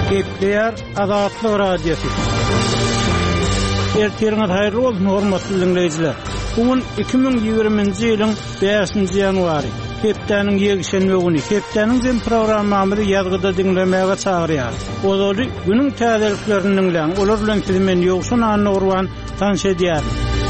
Kepler Azatlyk Radiosu. Ertirňiz haýyrly bolsun hormatly dinleýijiler. Bugun 2020-nji ýylyň 5-nji ýanwary. Hepdeniň ýegişenme güni. Hepdeniň jem programmamy ýazgyda dinlemäge çagyrýar. Olary günüň täzeliklerini dinleň. Olar bilen sizmen ýogşun anyny urwan tanış edýär.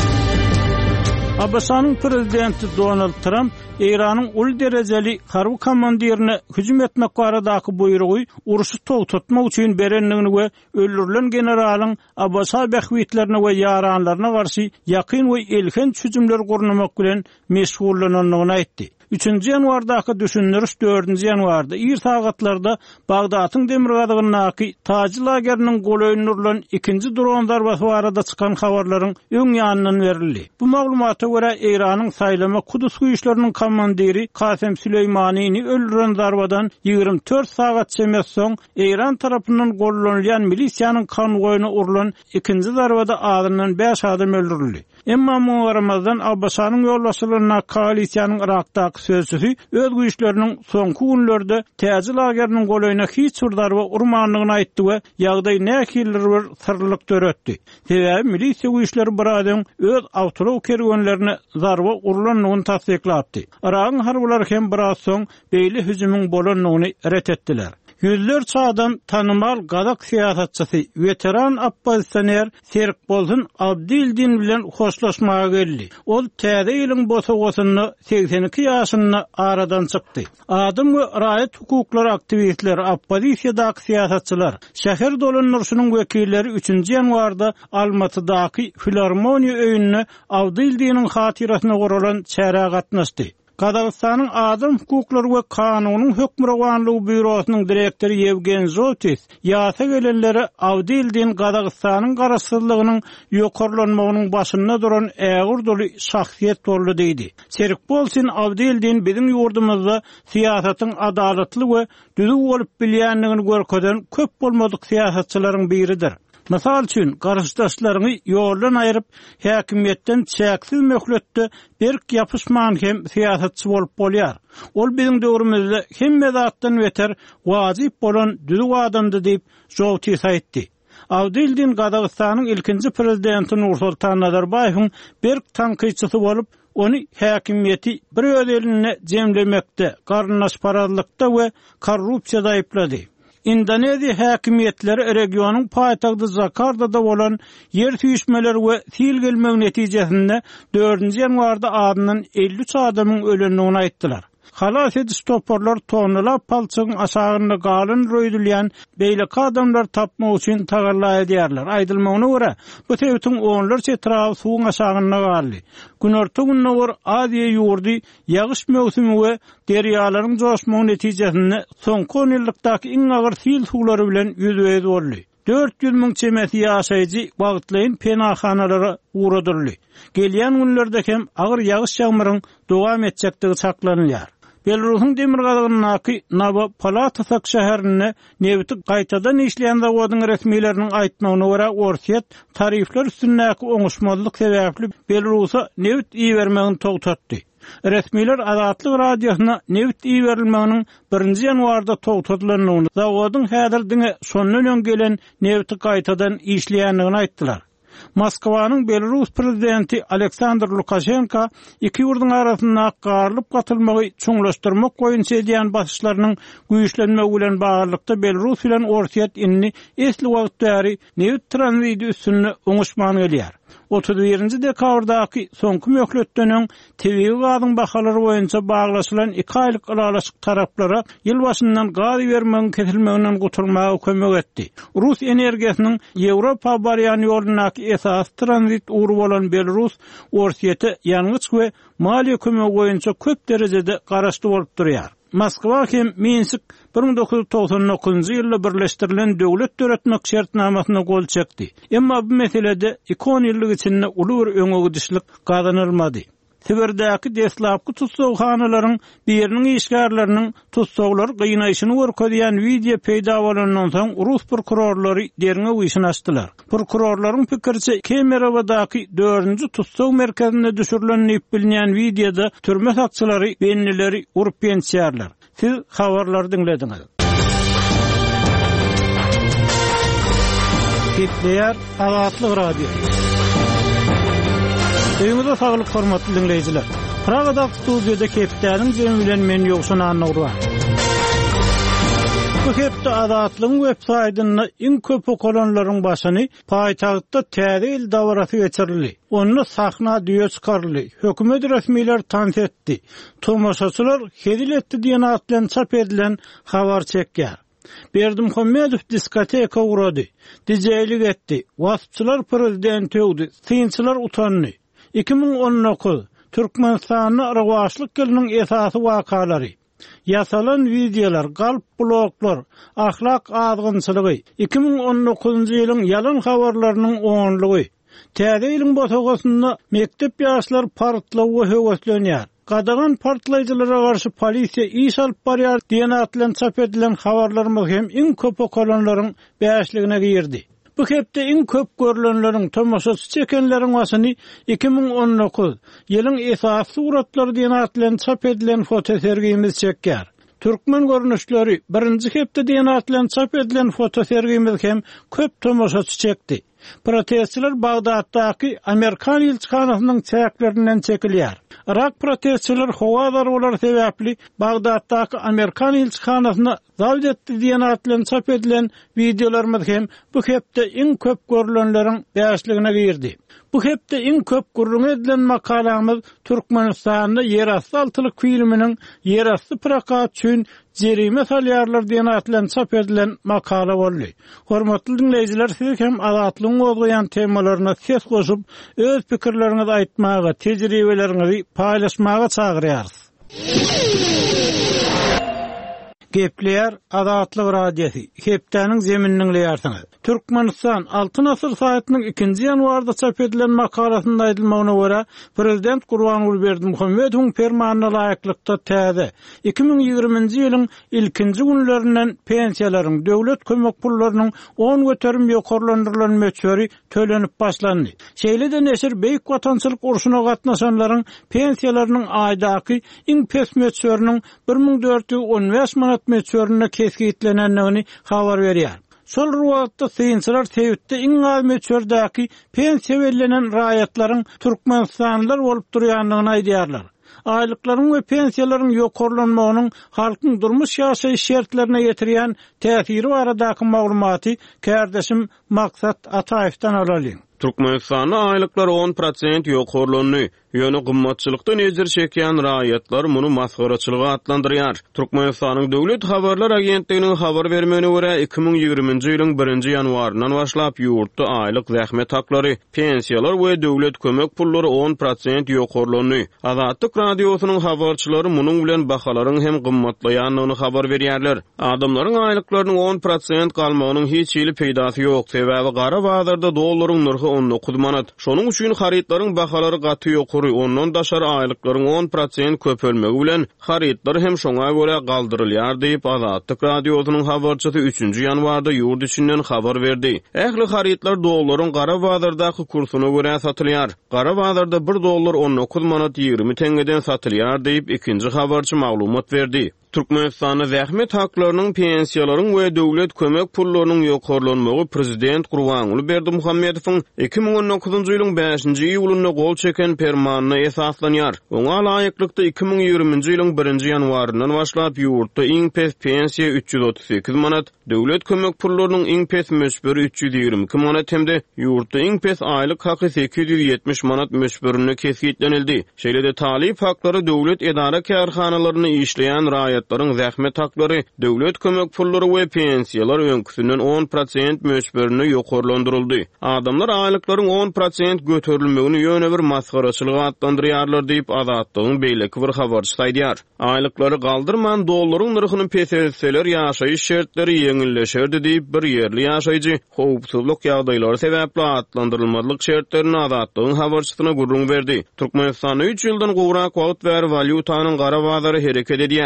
Abasanyň prezidenti Donald Trump İran'ın ul derejeli harby komandirine hüjüm etmek baradaky buýrugy urusy togtatmak üçin berenligini we öldürilen generalyň Abbasa behwitlerine we ýaranlaryna garşy ýakyn we elken hüjümler gurnamak bilen meşgullananyny aýtdy. 3-nji ýanwardaky düşündiriş 4-nji ýanwarda ir sagatlarda Bagdatyň demir gadygynaky Taji lageriniň goýunylan 2-nji dron zarbasy barada çykan habarlaryň öň ýanyndan berildi. Bu maglumata görä İranyň saýlama Kudus güýçleriniň komandiri Kasem Süleýmanyny öldüren zarbadan 24 sagat çemes soň İran tarapyndan gollanýan milisiýanyň konwoýuna urulan 2-nji zarbada adamdan 5 adam öldürildi. Emma Muharremazdan Abbasanyň ýolbaşçylygyna koalisiýanyň Irakdaky sözçüsü öz güýçleriniň soňky günlerde Taji lageriniň goýunyna hiç bir zarba urmanlygyny aýtdy we ýagdaý näkildir bir sirlik töretdi. Sebäbi milisiýa güýçleri bir adam öz awtolog kergenlerine zarba urulanyny tasdiklapdy. Iragyň harbylary hem biraz soň beýle hüjümüň bolanyny ret etdiler. Yüzlerce adam tanımal gadak siýasatçysy, veteran oppozisioner Serik Bolsun Abdildin bilen hoşlaşmaga geldi. Ol täze ýylyň bosagosyny 82 ýaşynda aradan çykdy. Adam we raýat hukuklary aktivistleri, oppozisiýadaky siýasatçylar, şäher dolanýarynyň wekilleri 3-nji ýanwarda Almatydaky Filarmoniýa öýünde Abdildiniň hatirasyna guralan çäre gatnaşdy. Kazakstanyň Adam hukuklary we kanunyň hökmranlygy bürosynyň direktori Yevgen Zotis ýasa gelenleri Abdildin Kazakstanyň garaşsyzlygynyň ýokarlanmagynyň başynda duran ägir doly şahsiýet boldy diýdi. Serik Bolsun Abdildin biziň ýurdumyzda siýasatyň adalatly we düzgün bolup bilýänligini görkezden köp bolmadyk siýasatçylaryň biridir. Mysal üçin garaşdaşlaryny ýoldan aýryp häkimiýetden çäksiz möhletde berk ýapyşman hem siýasatçy bolup bolýar. Ol biziň döwrümizde hemme zatdan beter wazyp bolan düzgün adamdy diýip Zotis aýtdy. Abdildin Kazakstanyň ilkinji prezidenti Nursultan Nazarbayewiň berk tanqyçysy bolup ony häkimiýeti bir öz eline jemlemekde, garnaşparazlykda we korrupsiýada aýplady. Indoneziya häkimiýetleri regionyň paýtagty Jakarta'da bolan yer tüýüşmeleri we sil gelmek netijesinde 4-nji ýanwarda adynyň 53 adamyň ölenligini aýtdylar. Halas ediş toparlar tonlap palçygyň aşagynda galyn röýdülýän beýleki adamlar tapmak üçin tagarla edýärler. Aýdylmagyna görä, bu täwetiň onlarça etrafy suwuň aşagynda galdy. Günorta günler Aziýa ýurdy ýagyş mewsimi we derýalaryň joşmagy netijesinde soňky 10 ýyllykdaky iň agyr sil suwlary bilen ýüzüňiz boldy. 400 000 çemeti ýaşaýjy bagtlaýyn penahanalary uğradyrly. Gelýän günlerde hem agyr ýagyş ýagmyryň dowam etjekdigi saklanýar. Belarus'un demir gadygynaky Novopolatosk şäherine newti gaýtadan işleýän zawodyň resmiýetleriniň aýtmagyna görä Orsiýet tarifler üstündäki oňuşmazlyk sebäpli Belarusa newt iýermegini togtatdy. Resmiýetler Azatlyk radiosyna newt iýerilmeginiň 1-nji ýanwarda togtatylynyny, zawodyň häzirdiňe sondan gelen newti gaýtadan işleýänligini aýtdylar. Moskwanyň Belarus prezidenti Aleksandr Lukashenko iki ýurduň arasynda garlyp gatylmagy çuňlaşdyrmak goýunça edýän başyşlarynyň güýçlenmegi bilen baglykda Belarus bilen Orsiýet inni esli wagtdary newt tranziti üstünde oňuşman gelýär. 31-nji dekabrdaky soňky möhletden TV gadyň bahalary boýunça baglaşylan 2 aýlyk ýalaşyk taraplara ýyl başyndan gaz bermegin kesilmeginden gutulmagy kömek etdi. Rus energiýasynyň Ýewropa barýan ýolunaky esas tranzit uğru bolan Belarus Orsiýete ýalňyç we maliýe kömegi boýunça köp derejede garaşdy bolup durýar. Moskwa hem Minsk 1999-njy ýylda birleşdirilen döwlet töretmek şertnamasyna gol çekdi. Emma bu meselede 2 ýyllyk içinde uly bir öňegidişlik gazanylmady. Sibirdäki deslapky tutsawhanalaryň biriniň işgärleriniň tutsawlar gynayşyny görkezýän video peýda bolandan soň Rus prokurorlary derine güýşün açdylar. Prokurorlaryň pikirçe Kemerowaдаky 4-nji tutsaw merkezine düşürilen bilinýän videoda türme sakçylary benlileri urup ýençýärler. Siz habarlary dinlediňiz. Ketleyer Azatlyk Radio. Öňüňizde saglyk hormatly dinleýijiler. Pragada studiýada Kepdäniň jemi bilen men ýoksun anagurwa. Bu hepde Azatlyň websaýtyna iň köp okulanlaryň başyny paýtagtda täze il dawarasy geçirildi. Onu sahna düýe çykarly. Hökümet resmiýetler tanys etdi. Tomaşaçylar hedil etdi diýen atlan çap edilen habar çekýär. Berdimuhammedow diskoteka urady. DJ'lik etdi. Waspçylar prezident öwdi. Synçylar utandy. 2019 Türkmenistanyň arwaşlyk geliniň esasy wakalary. Yasalan videolar, galp bloglar, ahlak azgynçylygy, 2019-njy ýylyň yalan habarlarynyň oňlygy. Täze ýylyň botagasynda mektep ýaşlar partlawy höweslenýär. Gadagan partlaýjylara garşy polisiýa iş alyp barýar diýen atlan çap edilen habarlarymyz hem iň köp okulanlaryň bäşligine girdi. Bu hepde iň köp görülenleriň tomaşaçy çekenleriň wasyny 2019 ýylyň esas suratlary diýen atlan çap edilen fotosergimiz çekýär. Türkmen görnüşleri birinji hepde diýen atlan çap edilen fotosergimiz hem köp tomaşaçy çekdi. Protestçiler Bagdatdaky Amerikan elçixanasynyň çäklerinden çekilýär. Irak protestçiler howa darwalary sebäpli Bagdatdaky Amerikan elçixanasyna zawt etdi diýen atlan çap edilen videolarymyz hem bu hepde iň köp görülenleriň bäşligine girdi. Bu hepde iň köp gurrun edilen makalamyz Türkmenistanda ýerasty altylyk filminiň ýerasty prakat üçin jerime salýarlar diýen atlan çap edilen makala boldy. Hormatly dinleýijiler, siz hem Azatlyň gozgaýan temalaryna ses goşup öz pikirleriňizi aýtmaga, tejribeleriňizi paýlaşmaga çagyrýarys. Gepleyer Azatlyk Radiosi. Kepdäniň zemininiň leýärsiňiz. Türkmenistan Altyn asyr saýatynyň 2-nji ýanwarda çap edilen makalasynda aýdylmagyna görä, Prezident Gurbanuly Berdimuhammedowyň fermanyna laýyklykda täze 2020-nji ýylyň ilkinji günlerinden pensiýalaryň, döwlet kömek pullarynyň 10 göterim ýokarlandyrylan möçberi tölenip başlandy. Şeýle-de neşir beýik watançylyk urşuna gatnaşanlaryň pensiýalarynyň aýdaky iň pes möçberiniň 1415 manat möçberine kesgitlenenligini habar berýär. Sol ruwatda synçylar tewitde iň az möçberdäki pensiýa berilenen raýatlaryň türkmenistanlylar bolup durýanlygyny aýdýarlar. Aýlyklaryň we pensiýalaryň ýokarlanmagynyň halkyň durmuş ýaşaýyş şertlerine ýetirýän täsiri baradaky maglumaty kärdeşim Maksat Ataýewdan alaly. Türkmenistanda aýlyklary 10% ýokarlandy. Ýöne gymmatçylykda nezir çekýän raýatlar muny masgaraçylyga atlandyrýar. Türkmenistanyň döwlet habarlar agentliginiň habar bermegine görä 2020-nji ýylyň 1-nji ýanwarydan başlap ýurtda aýlyk zähmet haklary, pensiýalar we döwlet kömek pullary 10% ýokarlandy. Azatlyk radiosynyň habarçylary munyň bilen bahalaryň hem gymmatlaýanlygyny habar berýärler. Adamlaryň aýlyklarynyň 10% galmagynyň hiç ýyly peýdasy ýok. Sebäbi gara bazarda dollaryň narhy 19 manat. Şonuň üçin haritlaryň bahalary gaty ýok. Ondan daşar aýlyklaryň 10% köpelmegi bilen haritlar hem şoňa görä galdyrylýar diýip Azatlyk radiosynyň habarçysy 3-nji ýanwarda ýurt içinden habar berdi. Ähli haritlar dollaryň gara bazardaky kursuna görä satylýar. Gara bazarda 1 dollar 19 manat 20 tengeden satylýar diýip ikinji habarçy maglumat berdi. Türkmenistanyň zähmet haklarynyň, pensiýalaryň we döwlet kömek pullarynyň ýokarlanmagy Prezident Gurbanuly Berdimuhammedowyň 2019-njy ýylyň 5-nji ýulunda gol çeken fermanyna esaslanýar. Oňa laýyklykda 2020-nji ýylyň 1-nji ýanwaryndan başlap ýurtda iň pes pensiýa 338 manat, döwlet kömek pullarynyň iň pes möçberi 322 manat hemde ýurtda iň pes aýlyk haky 870 manat möçberine kesgitlenildi. Şeýle-de talip haklary döwlet edara kärhanalaryny işleýän raýatlaryň zähmet haklary, döwlet kömek pullary we pensiýalar öňküsünden 10% möçberine ýokarlandyryldy. Adamlar aýlyklaryň 10% göterilmegini ýöne bir masgaraçylyga atlandyrýarlar diýip Azatlygyň beýleki bir habarçy aýdýar. Aýlyklary galdyrman dollaryň narhyny peselseler ýaşaýyş şertleri ýeňilleşerdi diýip bir ýerli ýaşaýjy howpsuzlyk ýagdaýlary sebäpli atlandyrylmalyk şertlerini Azatlygyň habarçysyna gurrun berdi. Türkmenistanda 3 ýyldan gowrak wagt we valyutanyň gara bazary hereket edýär.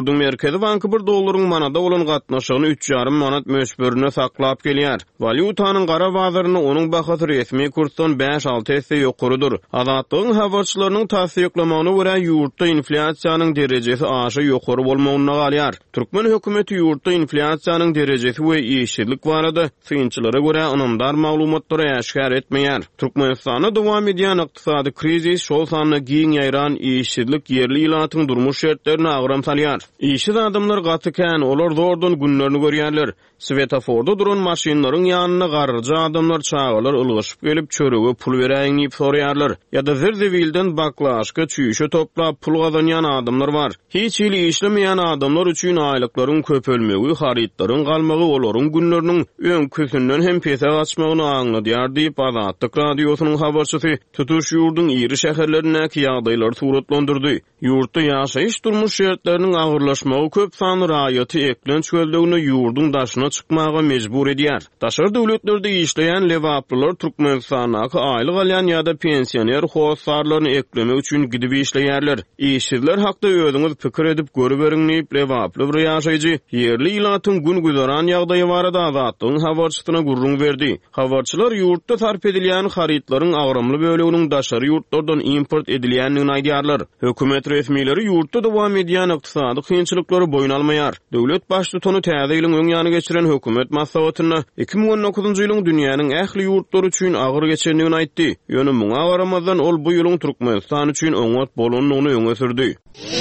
Ýurdun Merkezi Banky $1 manada olan gatnaşygyny 3,5 manat möşberine saklap gelýär. Valyutanyň gara bazaryny onuň bahasy resmi kursdan 5-6 esse ýokurydyr. Azatlygyň habarçylarynyň tasdiklamagyna görä ýurtda inflasiýanyň derejesi aşy ýokary bolmagyna galýar. Türkmen hökümeti ýurtda inflasiýanyň derejesi we ýeşillik barada synçylara görä anamdar maglumatlary aşkar etmeýär. Türkmenistanda dowam edýän ykdysady krizis şol sanyny giň ýaýran ýeşillik yerli ýylatyň durmuş şertlerini agram salýar. Işsiz adamlar gatykan, olar zordan günlerini görýärler. Svetoforda duran maşinlaryň ýanyna garryjy adamlar çağalar ılgyşyp gelip çörege pul beräýin diýip soraýarlar. Ýa-da zirzivilden baklaşka çüýüşe toplap pul gazanýan adamlar bar. Hiç ýyly işlemeýän adamlar üçin aýlyklaryň köpelmegi, harytlaryň galmagy olaryň günleriniň öňküsinden hem pese gaçmagyny aňladýar diýip Azatlyk radiosynyň habarçysy tutuş ýurdun ýeri şäherlerindäki ýagdaýlary suratlandyrdy. Ýurtda ýaşaýyş durmuş şertleriniň agyrlaşmagy köp sanly raýaty eklen çöldigini ýurdun daşyna çykmaga mejbur edýär. Daşary döwletlerde işleýän lewaplylar Türkmenistana aýlyk alýan ýa-da pensioner hossarlaryny eklemek üçin gidip işleýärler. İşsizler hakda özüňiz pikir edip görüberiň diýip lewaply bir ýaşaýjy yerli ýylatyň gün güzaran ýagdaýy barada Azatlygyň habarçysyna gurrun berdi. Habarçylar ýurtda sarp edilýän harytlaryň agramly böleginiň daşary ýurtlardan import edilýändigini aýdýarlar. Hökümet resmileri ýurtda dowam edýän ykdysady kynçylyklary boyun almaýar. Döwlet başlygyny täze ýylyň öňýany geçiren hökümet maslahatyna 2019-njy ýylyň dünýäniň ähli ýurtlary üçin agyr geçendigini aýtdy. Ýöne muňa garamazdan ol bu ýylyň Türkmenistan üçin öňat bolanlygyny öňe sürdi.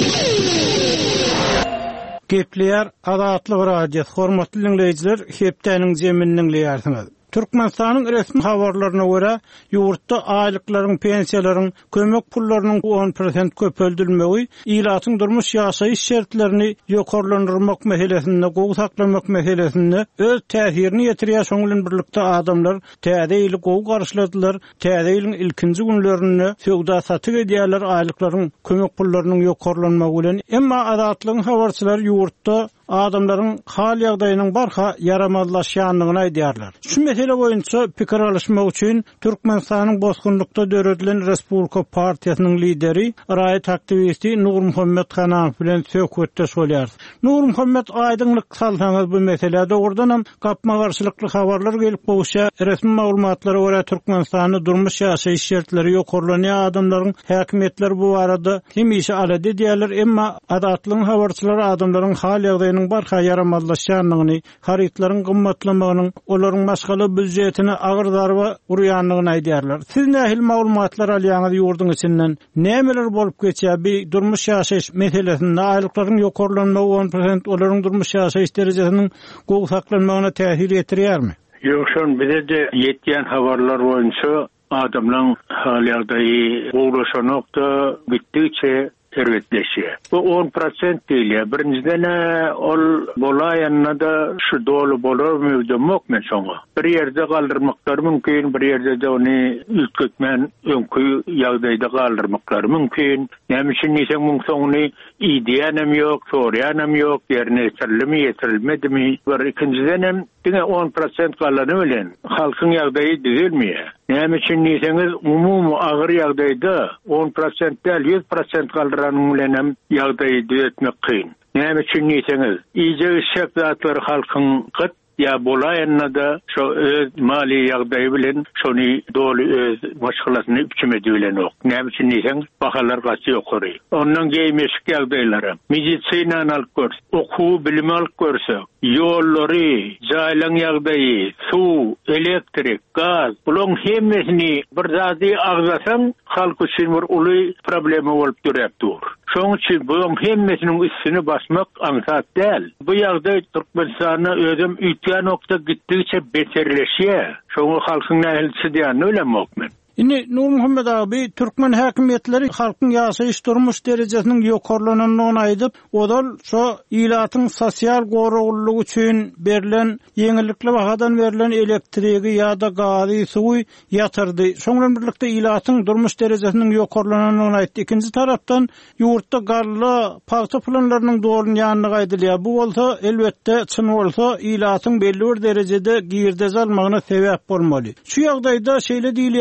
Gepleýär Azatlyk radio hormatly dinleýijiler, hepdeniň jeminiň leýärsiňiz. Türkmenistanyň resmi habarlaryna görä, ýurtda aýlyklaryň, pensiýalaryň, kömek pullarynyň 10% köpeldilmegi ýylatyň durmuş ýaşaýyş şertlerini ýokarlandyrmak meselesinde, gowy saklamak meselesinde öz täsirini ýetirýär. Şoň bilen birlikde adamlar täze ýyly gowy garşyladylar. Täze ýylyň ilkinji günlerini söwda satyk edýärler aýlyklaryň, kömek pullarynyň ýokarlanmagy bilen. Emma Azatlygyň habarçylary ýurtda adamlaryň hal ýagdaýynyň barha yaramazlaşýanlygyny aýdýarlar. Şu mesele boýunça pikir alışmak üçin Türkmenistanyň bozgunlukda döredilen Respublika Partiýasynyň lideri, raýat aktivisti Nur Muhammed Hanaň bilen söhbetde bolýar. Nur Muhammed, aýdyňlyk salsaňyz bu meselede ordan hem gapma garşylykly habarlar gelip bolsa, resmi maglumatlara görä Türkmenistanyň durmuş ýaşaýyş şertleri ýokarlanýan adamlaryň häkimetler bu arada hem işi alady diýerler. Emma Azatlygyň habarçylary adamlaryň hal ýagdaýynyň barha yaramazlaşýanlygyny, harytlaryň gymmatlamagynyň, olaryň maşgala büdjetini agyr darba urýanlygyny aýdýarlar. Siz nähil maglumatlar alýaňyz ýurdun içinden? Nämeler bolup geçýär? Bir durmuş ýaşaýyş meselesinde aýlyklaryň ýokarlanmagy 10%, olaryň durmuş ýaşaýyş derejesiniň gowy saklanmagyna täsir etdirýärmi? Ýok, şon bize de ýetýän habarlar boýunça adamlaryň hal ýagdaýy gowlaşanokda gitdiçe serwetleşýär. Bu 10% diýilýär. Birinciden ol bolaýanna da şu dolu bolar mevdumok men soňa. Bir ýerde galdyrmaklary mümkin, bir ýerde de ony ülketmen öňkü ýagdaýda galdyrmaklary mümkin. Näme üçin diýsem muň soňuny ideýanem ýok, sorýanem ýok, ýerine ýetirilmedimi? Bir ikinciden hem 10% galany bilen halkyň ýagdaýy düzelmeýär. Näme üçin diýseňiz umumy agyr ýagdaýda 10% däl 100% galdyranyň bilen hem ýagdaýy düzeltmek kyn. Näme üçin diýseňiz iýje şeklary halkyň gyt ya bolaýanna da şo öz mali ýagdaýy bilen şony dolu öz maşgalasyny üçmedi bilen ok. Näme üçin diýseň bahalar gaçy ýokary. Ondan geýmeşik ýagdaýlary, medisina alyp görse, okuw bilim alyp görse, ýollary, jaýlaň ýagdaýy, suw, elektrik, gaz, bulan hemmesini bir zady agzasaň halk üçin bir uly problema bolup durýar. Şoň üçin bu hemmesiniň üstüne basmak aňsat däl. Bu ýagdaý Türkmenistanyň özüm ýetýän nokta gitdiçe beterleşýär. Şoňa halkyň nähilsi diýen ölemokmen. Indi Nur Muhammed abi, Türkmen häkimetleri halkyň ýaşaýyş durmuş derejesiniň ýokarlanyny aýdyp, odal şo ýylatyň sosial goruglygy üçin berilen ýeňillikli bahadan berilen elektrigi ýa-da gazy, suwy ýatyrdy. Şoň bilen birlikde ýylatyň durmuş derejesiniň ýokarlanyny aýtdy. Ikinji tarapdan ýurtda garly paýta planlarynyň dolunýanyny aýdylýar. Bu bolsa elbetde çyn bolsa ýylatyň belli bir derejede girdez almagyna sebäp bolmaly. Şu ýagdaýda şeýle diýilýän ýagdaýlar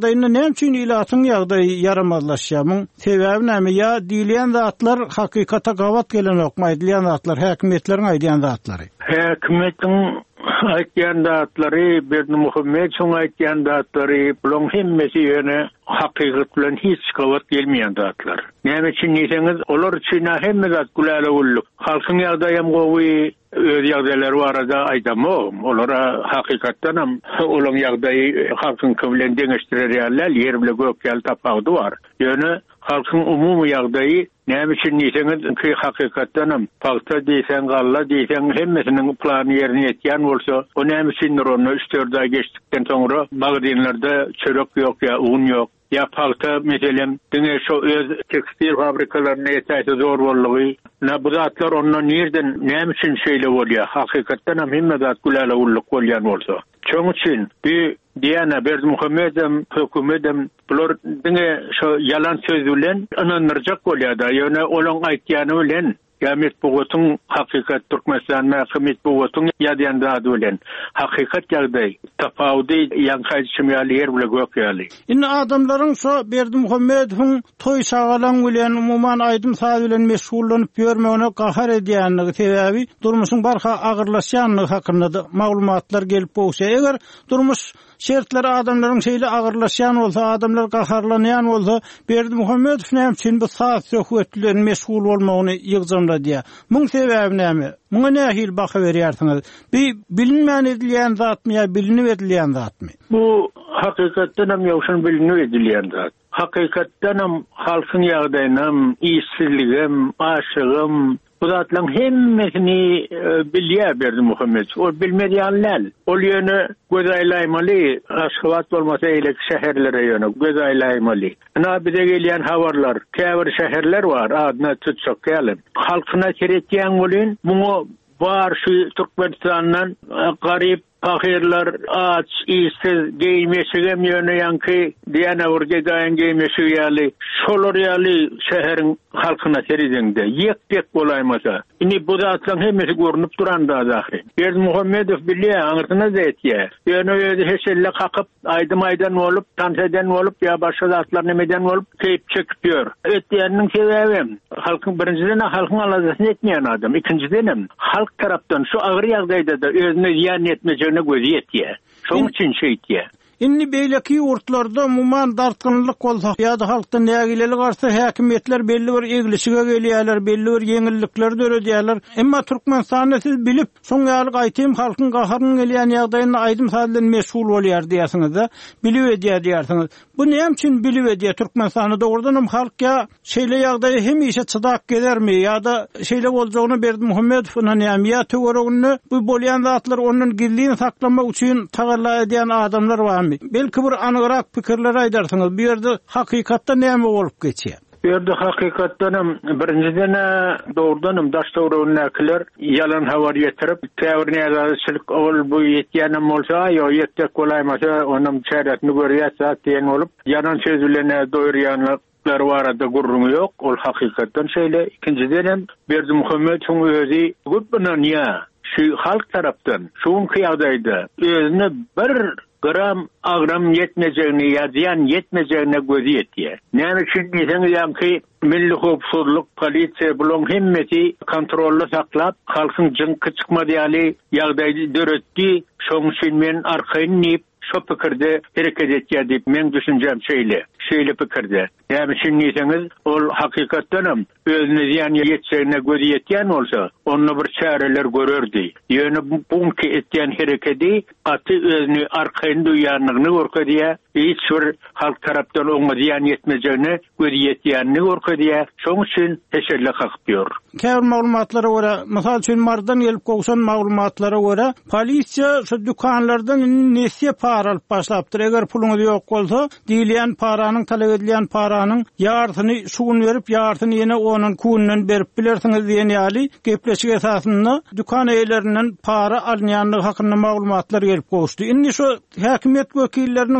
ýagdaýynda näçin ilatyň ýagdaýy yaramazlaşýar? Sebäbi näme? Ya diýilýän zatlar hakykata gawat gelen okmaýdylýan zatlar, häkimetleriň aýdýan zatlary. Häkimetin aýtýan zatlary, Berdimuhammed şoň aýtýan zatlary, bulan hemmesi ýöne hakykat bilen hiç gawat gelmeýän zatlar. Näme üçin diýseňiz, olar üçin hemme zat gulala ulluk. Halkyň ýagdaýym gowy öz ýagdaýlary barada aýdamam. Olara hakykatdan hem olaň ýagdaýy halkyň bilen deňeşdirýärler, ýer bilen gök ýaly tapagdy bar. Ýöne halkyň umumy ýagdaýy näme üçin diýseňiz, ki hakykatdan hem pagta diýsen, galla diýsen hemmesiniň plany ýerine ýetýän bolsa, o näme üçin onu 3-4 ay geçdikden soňra magazynlarda çörek ýok ýa un ýok. Ya palta meselem dine şu öz tekstil fabrikalarına ýetýär zor bolýy. Na bu zatlar ondan nerden näme üçin şeýle bolýar? Hakykatdan hem hemme zat gulala ulluk bolýan bolsa. Şoň üçin bir Diýana Berdimuhammedem, hökümetem bular dine şu yalan söz bilen inanyrjak bolýar-da. Ýöne olaň aýtýany bilen Ýa-met bugatyň hakykat Türkmenistanyň häkimet bugatyň ýadýanda bilen hakykat ýagdaý tapawdy ýankaýşymýaly ýer bilen gök ýaly. Indi adamlaryň şu Berdimuhammedowyň toý sagalaň bilen umuman aýdym saz bilen meşgullanyp ýörmegine gahar edýänligi sebäbi durmuşyň barha agyrlaşýanlygy hakynda maglumatlar gelip bolsa, eger durmuş şertleri adamlaryň şeýle agyrlaşýan bolsa, adamlar gaharlanýan bolsa, Berdimuhammedow näme üçin bu saz söhbetlerine meşgul bolmagyny ýygjamda diýär. Muň sebäbi näme? Muňa nähil baha berýärsiňiz? Bir bilinmän edilýän zatmy ýa bilinip edilýän zatmy? Bu hakykatdan hem ýoşun bilinip edilýän zat. Hakykatdan hem halkyň ýagdaýynam, işsizligim, aşygym, bu zatlaryň hemmesini bilýär Berdimuhammed. O bilmeýänler. Ol ýöne göz aýlaýmaly, aşgabat bolmasa eýlek şäherlere ýöne göz aýlaýmaly. Ana bize gelýän habarlar, käbir şäherler bar, adyna tutsak gelin. Halkyna keretýän bolyn, muňa bar şu Türkmenistanyň garyp fakirler aç, işsiz, geymeşigem ýöne ýanky diýene urge daýan geymeşig ýaly, şolar ýaly şäheriň halkyna seriňde ýektek bolaýmasa. Indi bu zatlaryň hemmesi görünüp duranda zahry. Berdimuhammedow bilýär, aňyrtyna zätýär. Ýöne ýöne heşelle hakyp aýdym-aýdan bolup, tansadan bolup ýa başga zatlar nemeden bolup keyip çekip ýör. Etýäniniň sebäbi halkyň birinciden halkyň alajasyny etmeýän adam, ikinciden halk tarapdan şu agyr ýagdaýda da özüne ýan etmejek gözi ýetýär. Şoň üçin şeýtýär. Indi beýleki urtlarda muman dartgynlyk bolsa, ýa-da halkda nägilelik arsa häkimetler belli bir eglisige gelýärler, belli bir ýeňillikler döredýärler. Emma Türkmenistanyny siz bilip, şoň ýaly aýtym halkyň gaharyň gelýän ýagdaýyny aýdym salyň meşgul bolýar diýersiňiz da, bilip edýär diýersiňiz. Bu näme üçin bilip edýär Türkmenistanyda dogrudan hem halk ýa şeýle ýagdaýy hem işe çydap gelermi, ýa-da şeýle boljagyny Berdimuhammedowyň näme ýa töweregini bu bolýan zatlar onuň gizliliğini saklamak üçin tagalla edýän adamlar bar. Belki bir anyrak pikirler aýdarsyňyz. Bu ýerde hakykatda näme bolup geçýär? Bu ýerde hakykatdan hem birinciden dogrudan hem daş dogrunakiler yalan habar ýetirip, täwirine ýazgyçylyk ol bu ýetýänem bolsa, ýa ýetdik bolaýmasa, onuň çäretini görýärse diýen bolup, yalan söz bilen doýurýanlar barada gurrumy ýok. Ol hakykatdan şeýle. Ikinciden hem Berdimuhammedow özi gutbanan ýa şu halk tarapdan şoňky ýagdaýda özüne bir gram agram yetmejegini ýa-da yetmejegine gözi ýetýär. Näme üçin diýseňiz ýa-ki milli howpsuzlyk, polisiýa bulan hemmesi kontrolly saklap, halkyň jynky çykmadyýaly ýagdaýdy döretdi. Şoň üçin men arkaýyny şu pikirde hereket etýär diýip men düşünjem şeýle pikirde. Näme üçin diýseňiz, ol hakykatdan hem özüne ýan ýetjegine gözi ýetýän bolsa, onu bir çäreler görerdi. Ýöne bunky etýän hereketi aty özüni arkaýyn duýanlygyny görkezýär. Hiç bir halk tarapdan oňa ýan ýetmejegine gözi ýetýänini görkezýär. Şoň üçin teşelle hakyp ýör. Käbir maglumatlara görä, mysal üçin mardan gelip gowşan maglumatlara görä, polisiýa şu dükanlardan nesye para alyp başlapdyr. Eger puluňyz ýok bolsa, diýilýän paranyň talap edilýän paranyň ýartyny şugun berip, ýartyny ýene onuň kunynyň berip bilersiňiz diýen ýaly gepleşik esasynda dükan eýlerinden para alınýanlygy hakynda maglumatlar gelip gowşdy. Indi şu häkimet wekilleriniň şu para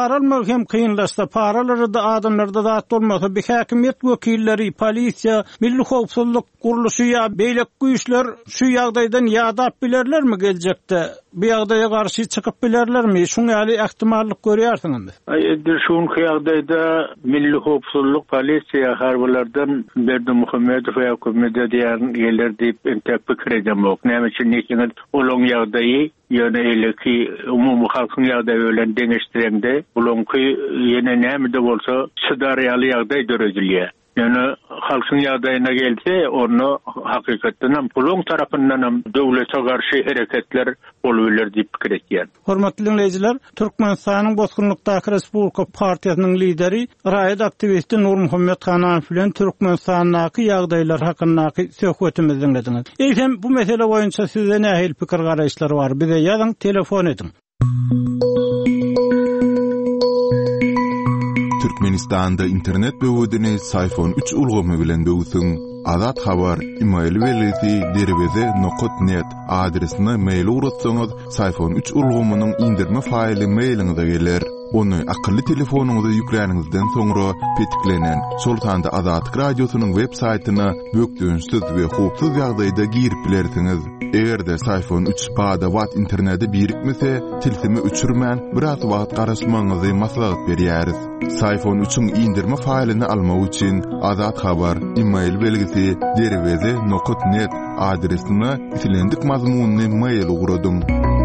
para almak hem kıyınlaşsa, paraları da adamlarda zat olmasa, bir hakimiyet vekilleri, polisiya, milli howpsuzlyk guruluşy ya beýlek güýçler şu ýagdaýdan ýadap bilerlermi geljekde? Bu ýagdaýa garşy çykyp bilerlermi? Şuň ýaly ähtimallyk görýärsiňizmi? Şuň ýagdaýda milli howpsuzlyk polisiya harbylardan Berdimuhammedow we hökümeti diýen ýerler diýip ente pikir edemok. Näme üçin näçe olaň ýagdaýy ýöne eleki umumy halkyň ýagdaýy bilen deňeşdirende bulanky ýene näme de bolsa şydaryaly ýagdaý döredilýär. Yani halkın ýagdaýyna gelse, onu hakykatdan hem pulun tarapyndan hem döwlete garşy hereketler bolýarlar diýip pikir etýär. Hormatly dinleýijiler, Türkmenistanyň Bozkırlykdaky Respublika Partiýasynyň lideri, raýat aktivisti Nurmuhammed Hanan bilen Türkmenistanyň ýagdaýlar hakyndaky söhbetimizi dinlediňiz. Eýsem bu mesele boýunça size nähil pikir garaýşlary bar? Bize ýazyň, telefon edin. Türkmenistan'da internet böwüdini Sayfon 3 ulgamy bilen böwüsüň. Azat habar email welisi derweze.net adresine mail uratsaňyz Sayfon 3 ulgamynyň indirme faýly mailiňize geler. Onu akıllı telefonuňyza ýükleningizden soňra petiklenen Sultanda Azatlyk radiosynyň web saýtyna bökdüňsiz we howpsuz ýagdaýda girip bilersiňiz. Egerde Sayfon 3 bada wat interneti birikmese, tilsimi öçürmän biraz wagt garaşmaňyzy maslahat berýäris. Sayfon 3'ün indirme faýlyny almak üçin Azat habar email belgisi derweze.net adresine itilendik mazmunny mail ugradym.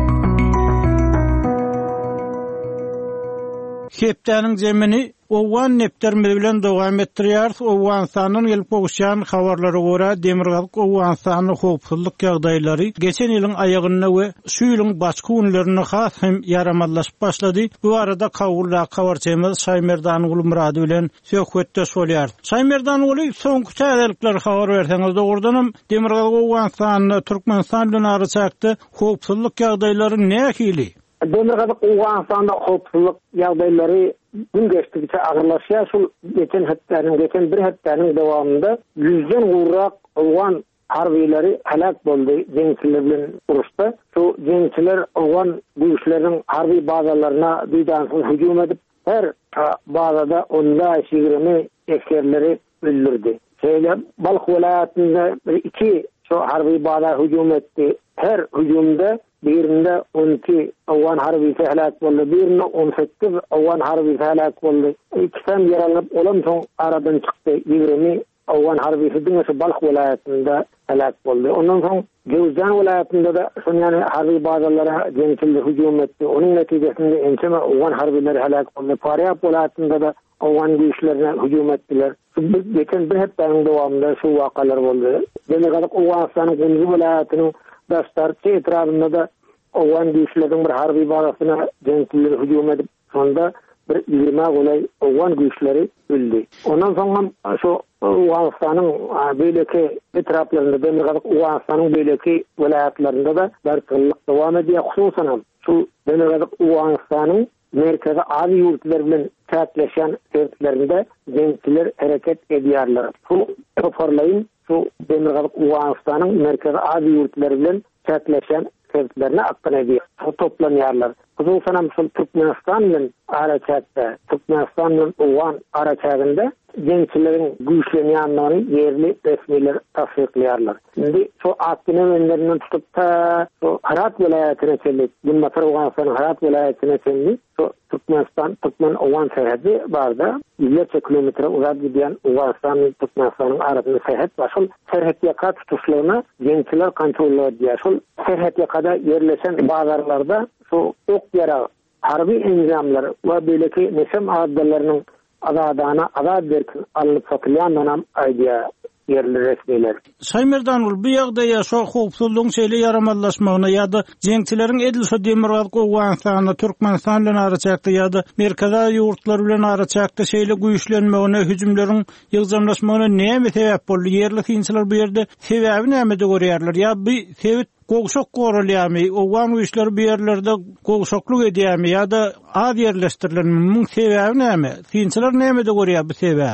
Hepdäniň jemini owan neptermeli bilen dowam etdirýär. Owansanyň gelip gowşan habarlary görä Demirgazyk Owansanyň howpsuzlyk ýagdaýlary geçen ýylyň aýagyna we şu ýylyň başga günlerine has hem ýaramallaşyp başlady. Bu arada kawulda habarçymyz Şaýmerdan Ulmurady bilen söhbetde bolýar. Şaýmerdan uly soňky täzelikler habar berseňiz dogrudanam Demirgazyk Owansanyň Türkmenistan bilen araçakdy howpsuzlyk ýagdaýlary nähili? Demirgazyk Owansanyň howpsuzlyk ýagdaýlary gün geçtikçe ağırlaşıyor. Şu geçen bir haftanın devamında 100'den uğrak Owan harbileri helak boldy jeňçiler bilen uruşda. Şu jeňçiler Owan güýçleriň harbi bazalarına düýdansız hüjum edip her bazada onda şigrimi eskerleri öldürdü. Şeýle Balx welaýatynda 2 şu harbi baza hüjum etdi. Her hüjumda birinde 12 Owan harbisi helak boldy, birinde 18 Owan harbisi helak boldy. İkisem yaralanıp olam soň aradan çykdy. 20 Owan harbisi diňe Balx welaýatynda helak boldy. Ondan soň Gowzan welaýatynda da şonýany harbi bazalara jeňçiler hüjum etdi. Onuň netijesinde ençeme Owan harbileri helak boldy. Faryab welaýatynda da Owan güýçlerine hüjum etdiler. Geçen bir haftanın dowamında şu wakalar boldy. Demirgazyk Owansanyň Gündüz welaýatynyň Dastarçı etrafında da Owan güýçleriň bir harbi bazasyna jeňçiler hüjum edip sonda bir 20 golay Owan güýçleri öldü. Ondan soň şu Owanstanyň beýleki etraflarynda Demirgazyk Owanstanyň beýleki welaýatlarynda da barçylyk dowam edýär. Hususan şu Demirgazyk Owanstanyň merkezi ady ýurtlar bilen çäkleşen sertlerinde jeňçiler hareket edýärler. Bu toparlaýyn şu Demirgazyk Owanstanyň merkezi ady ýurtlar bilen çäkleşen sertlerine aktan edýär. Toplanýarlar. Hususan şu Türkmenistan bilen araçakda, Türkmenistan bilen Owan araçagynda jeňçileriň güýçlenýändigini ýerli resmiler tasdiklýarlar. Şimdi şu aktyny önlerinden tutup da şu Herat welaýatyna çelip, Gülmatar Owansanyň Herat welaýatyna çelip, şu Türkmen Owan serhedi barda 100 kilometre uzak giden Owanstan Türkmenistanyň arasynda serhet var. Şol serhet ýaka tutuşlaryna jeňçiler kontrol edýär. Şol serhet ýakada ýerleşen bazarlarda şu ok ýara harbi enjamlar we beýleki neşem adamlarynyň azadana azad berkin alyp satylýandan aýdýa yerli resmiler. Şaýmerdan ul bu ýagdaýa şo howpsuzlygyň şeýle yaramallaşmagyna ýa-da jeňçileriň edilşe Demirgazyk Owansanyň Türkmenistan bilen araçakda ýa-da merkezi ýurtlar bilen araçakda şeýle güýçlenmegine, hüjümleriň ýygzamlaşmagyna näme sebäp boldy? Yerli hinçiler bu ýerde sebäbi näme de görýärler? Ýa bu sebäp gowşok gorulýarmy? Owan güýçleri bu ýerlerde gowşokluk edýärmi ýa-da az ýerleşdirilenmi? Muň sebäbi näme? Hinçiler näme de görýär bu sebäbi?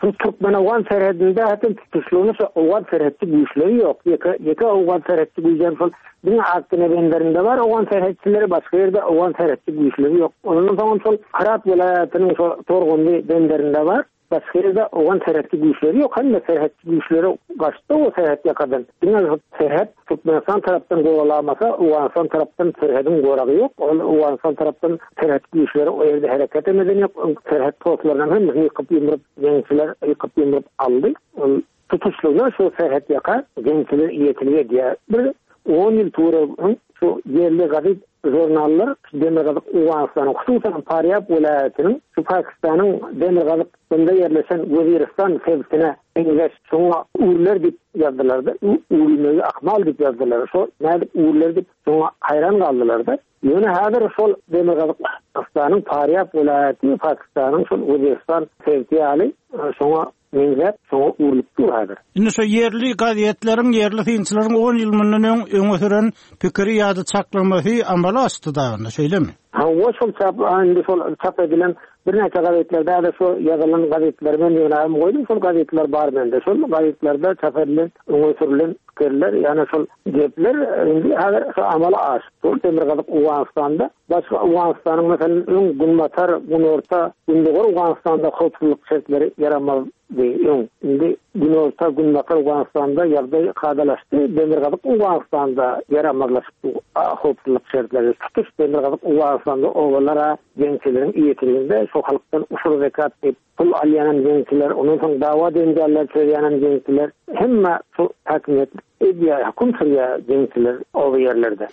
Türkmen-Afgan serhedinde hatta tutuşluğunu Afgan serhedçi güçleri yok. Yeka Afgan serhedçi güçleri falan bir aktine benderinde var. Afgan serhedçileri başka yerde Afgan serhedçi güçleri yok. Onun zaman sol Herat vilayetinin Torgunlu benderinde var. Başka yerde Afgan serhedçi güçleri yok. Hem de serhedçi güçleri kaçtı o serhet yakadan. Yine serhet Türkmenistan taraftan kovalamasa Afganistan taraftan serhedin korağı yok. Afganistan taraftan serhet güçleri o yerde hareket etmeden yok. Serhet postlarından hem yıkıp yumrup gençler yıkıp yumrup aldı. Tutuşluğuna şu serhet yakar gençler iyetiliğe diye bir 10 yıl tuğra şu yerli gazet jurnallar Demirgazık Afganistan'ın hususan Faryab vilayetinin şu Pakistan'ın Demirgazık'ta yerleşen Waziristan sevkine Engeç sonra uğurlar dip yazdılardı. Uğurları akmal dip yazdılar. Şu nerede uğurlar dip sonra hayran kaldılardı. Yine hazır sol Demirgazık Afganistan'ın Faryab vilayeti Pakistan'ın şu Waziristan sevkiye ali sonra Menzet sonra uğurluktur hazır. Indi şu yerli gazetlerin, yerli tinçilerin 10 yıl mundan öňe süren pikiri ýa-da çaklamasy amala açdy da, şeýle mi? Ha, o şol çap edilen bir neçe gazetlerde de şu yazılan gazetlerden ýönelim goýdum. Şol gazetler bar mende. Şol gazetlerde çap edilen, öňe sürülen pikirler, ýani şol gepler indi hazır amala açdy. Şol Demirgazık Afganistan'da, başga Afganistan'ın meselem öň günbatar, günorta, gündegor Afganistan'da howpsuzlyk şertleri yaramaz diýen. Indi günorta, günbatar Afganistan'da ýagdaý kadalaşdy. Demirgazık Afganistan'da yaramazlaşdy howpsuzlyk şertleri. Tutuş Demirgazık Afganistan'da owalara gençlerin iyetiliğinde şu halktan usul zekat edip pul alýan gençler, onun soň dawa denýärler çöýýän gençler hemme şu hakimiyet ediýär, hukum sürýär gençler o yerlerde.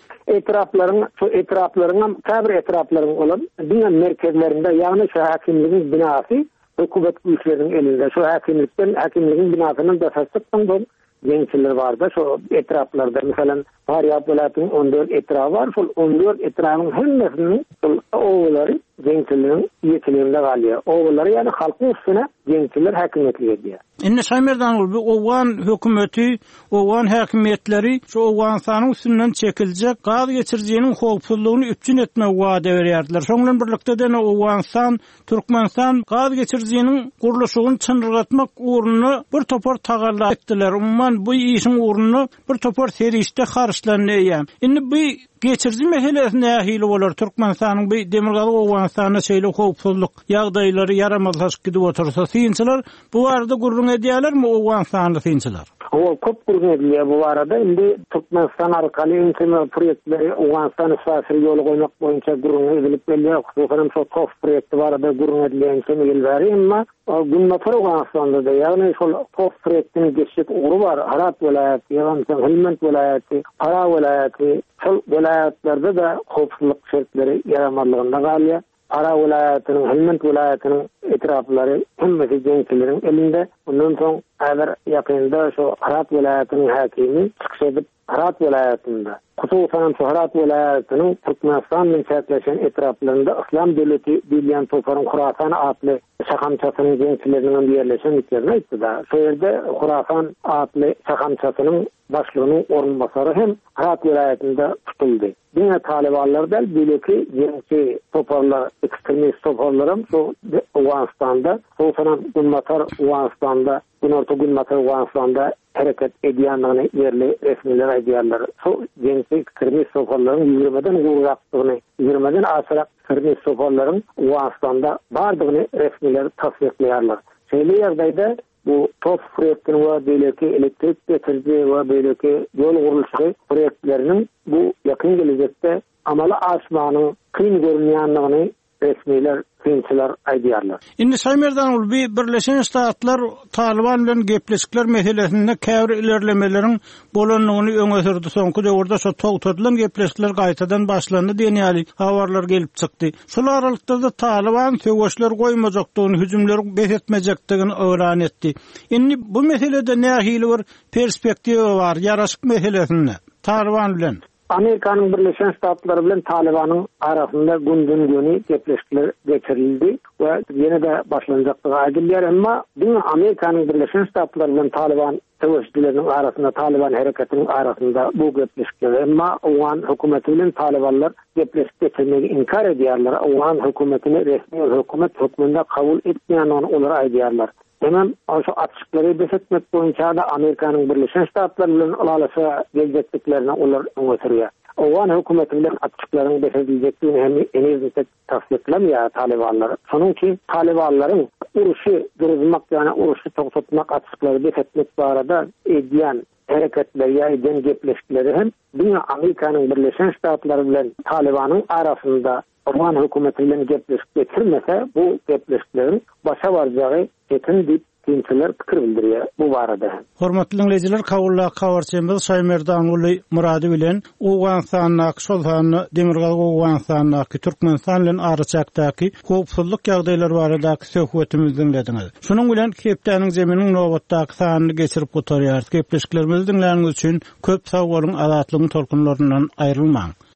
Etraflaryň käbir etraflaryň bolan diňe merkezlerinde ýagny şu hakimligiň binasy hökümet güýçleriniň elinde. Şu hakimligiň binasynyň daşasypdan bolan gençler barda. Şu etraflarda meselem Faryab vilayetinin 14 etrafı var. Şu 14 etrafının hemmesinin oğulları gençlerin yetiliğinde kalıyor. Oğulları yani halkın üstüne gençler hakimiyetli ediyor. Indi Şaymerdan ol, Owan hökümeti, Owan hakimiyetleri şu Awganistanyň üstünden çekiljek, gaz geçirjeginiň howpsuzlygyny üpçün etmek wada berýärdiler. Şoňdan birlikde de Awganistan, Türkmenistan gaz geçirjeginiň gurulşygyny çyndyratmak uğruna bir topar tagarlar etdiler. Umman bu işin uğruna bir topar serişde harçlanýar. Indi bu geçirji meselesine nähili bolar? Türkmenistanyň bu Demirgazık Awganistanyna şeýle howpsuzlyk ýagdaýlary yaramazlaşyp gidip otursa, synçylar bu arada gurrun edýärler mi Awganistanyň synçylar? O köp gurrun edilýär bu arada. Indi Türkmenistan arkaly internet proýektleri Awganistan sahasy ýoly goýmak boýunça gurrun edilip gelýär. Hususan şu TOF proýekti barada gurrun edilýän ýyl bäri, emma günbatar Awganistanda da ýagny şol TOF proýektini geçip uğru var. Herat vilayeti, ýa-da Helmand vilayeti, Ara vilayeti, şol vilayetlerde de howpsuzlyk şertleri yaramazlygynda galýar. Ara vilayetinin, Helmand vilayetinin etrafları hemmesi gençlerin elinde. Ondan soň häzir ýakynda şu Herat vilayetinin hakimi çykyş edip Herat vilayetinde, hususan şu Herat vilayetinin Türkmenistan bilen çäkleşen etraflarında İslam devleti diýilen toparyň Hurasan adly şahamçasynyň gençleriniň ýerleşen ýerine ýetdi. Şu ýerde Hurasan adly şahamçasynyň başlygynyň orunbasary hem Herat vilayetinde tutuldy. Diňe talibanlar da bileki gençi toparlar, ekstremist toparlarım şu Awganistan'da, hususan günbatar Awganistan'da, günorta günbatar Awganistan'da hareket edýändigini yerli resmiler aýdýarlar. Şu gençi ekstremist toparlaryň ýürmeden gurulakdygyny, ýürmeden aşyrak ekstremist toparlaryň Awganistan'da bardygyny resmiler tasdikleýärler. Şeýle ýerdeýde bu TOF proýektini we beýleki elektrik getirji we beýleki ýol gurulşy proýektleriniň bu ýakyn gelecekde amala aşmanyň kyn görünýändigini resmiler, synçylar aýdýarlar. Indi Şaymerdan ol, Birleşen Ştatlar Taliban bilen gepleşikler meselesinde käbir ilerlemelerin bolanlygyny öňe sürdi. Soňky döwürde şu togtadylan gepleşikler gaýtadan başlandy diýenýäli habarlar gelip çykdy. Şol aralykda da Taliban söwüşler goýmajakdygyny, hüjümleri besetmejekdigini öwran etdi. Indi bu meselede nähili bir perspektiwa bar ýaraşyk meselesinde Taliban bilen Amerikanyň Birleşen Ştatlar bilen Talibanyň arasynda gündün gepleşikler geçirildi we ýene de başlanjakdygy aýdylýar, emma bu Amerikanyň Birleşen Ştatlar bilen Taliban söwüşçileriniň arasynda, Taliban hareketiniň arasynda bu gepleşikler, emma Awgan hökümeti bilen Talibanlar gepleşik geçirmegi inkar edýärler. Awgan hökümetini resmi hökümet hökmünde kabul etmeýän olar aýdýarlar. Hemen şu açıkları besetmek boyunca da Amerika'nın Birleşen Ştatları bilen alalasa gelecekliklerine onlar öngötürüyor. Owan hökümeti bilen açıklarını besedileceğini hem enizde tasdiklemiyor Talibanlar. Sonun ki Talibanların uruşu durulmak yani uruşu toktutmak açıkları besetmek barada ediyen hareketleri ya eden gepleşkileri hem dünya Amerika'nın Birleşen Ştatları bilen Taliban'ın arasında Oman hükümetiyle gepleşik getirmese bu gepleşiklerin başa varacağı yetin deyip dinçiler fikir bildiriyor bu barada. Hormatly dinleyijiler, kawulla kawarçymyz Şaýmerdan uly murady bilen Owganstanyň şolhany Demirgal Owganstanyň Türkmenistan bilen araçakdaky howpsuzlyk ýagdaýlary baradaky söhbetimizi dinlediňiz. Şunuň bilen Kepdäniň zeminiň nowatdaky sanyny geçirip gotarýar. Gepleşiklerimizi dinläniňiz üçin köp sag bolyň, azatlygyň tolkunlaryndan aýrylmaň.